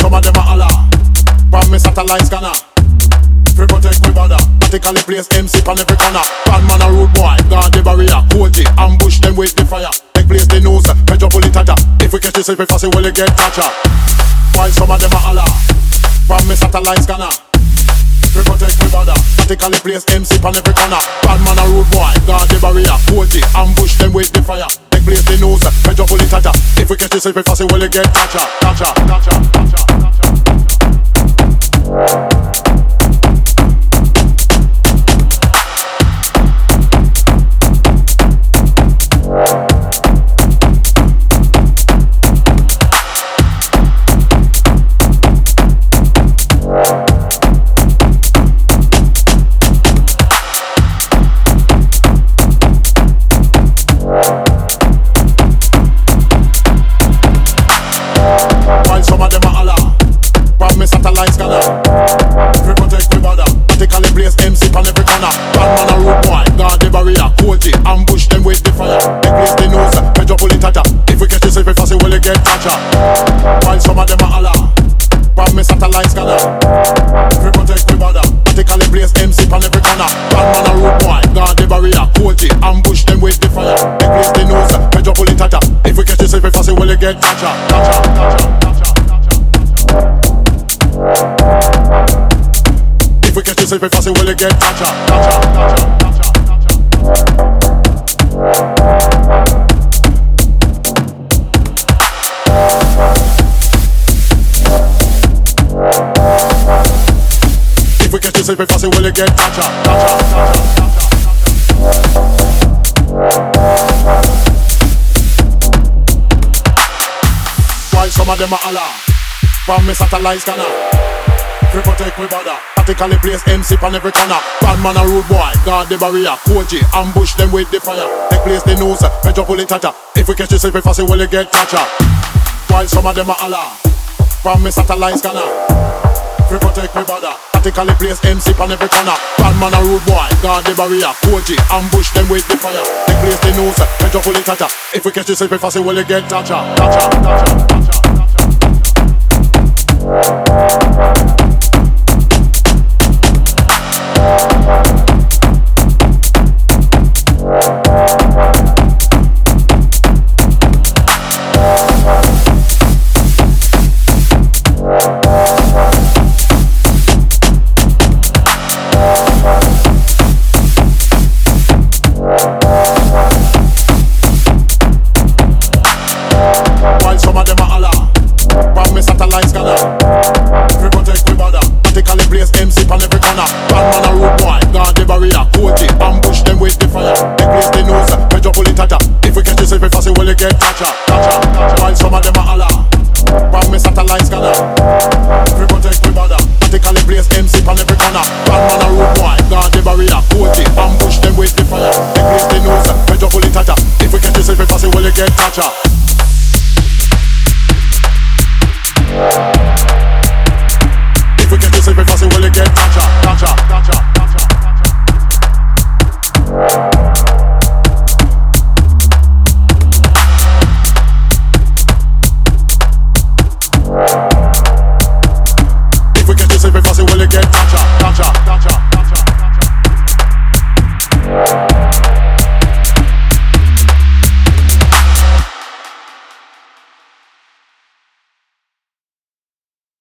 some of them a holla from me satellite scanner. Free protect me brother, practically place MC on every corner. Bad man a rude boy, guard the barrier. Koji, ambush them with the fire. Take place the nose, pedro pull it tata. If we catch this if we fast, well you get catcher. While some of them a holla from me satellite scanner. Free protect me brother, practically place MC on every corner. Bad man a rude boy, guard the barrier. Koji, ambush them with the fire. Take place the nose, pedro pull it tata. If we catch this if we fast, well you get catcher. Catcher, catcher, catcher, catcher. Satellite scanner. Free protect me brother, practically place MC on every corner. Bad man a rude boy, guard the barrier. Koji, ambush them with the fire. Take place the nose, pedro pull it tata. If we catch this if we fast, well you get catcher. While some of them a holla from me satellite scanner. Free protect me brother, practically place MC on every corner. Bad man a rude boy, guard the barrier. Koji, ambush them with the fire. Take place the nose, pedro pull it tata. If we catch this if we fast, well you get catcher. Catcher, catcher, catcher. If we catch this if we fast, will you get catcher, catcher, catcher, catcher, catcher. If we catch this if we fast, will you get catcher, catcher, catcher, catcher. While some of them a holla from me satellite scanner. Free protect me brother, practically place MC on every corner. Bad man a rude boy, guard the barrier. Koji, ambush them with the fire. Take place the nose, pedro pull it tata. If we catch this if we fast, well you get catcher. While some of them a holla from me satellite scanner. Free protect me brother, practically place MC on every corner. Bad man a rude boy, guard the barrier. Koji, ambush them with the fire. Take place the nose, pedro pull it tata. If we catch this if we fast, well you get catcher, catcher, catcher, catcher. While some of them a holla from me satellite scanner. Free protect me brother, practically place MC on every corner. Bad man a rude boy, guard the barrier. Koji, ambush them with the fire. Take place the nose, pedro pull it tata. If we catch this if we fast, well you get catcher, catcher.